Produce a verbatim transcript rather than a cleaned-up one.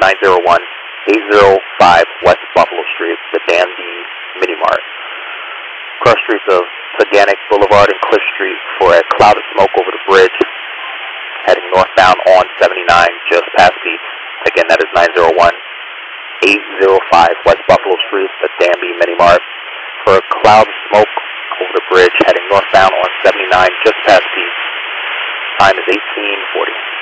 nine zero one, eight zero five West Buffalo Street, the Danby Mini Mart. Cross streets of Paganic Boulevard and Cliff Street for a cloud of smoke over the bridge, heading northbound on seventy-nine, just past Pete's. Again, that is nine zero one, eight zero five West Buffalo Street, the Danby Mini Mart. For a cloud of smoke over the bridge, heading northbound on seventy-nine, just past Pete's. Time is eighteen forty.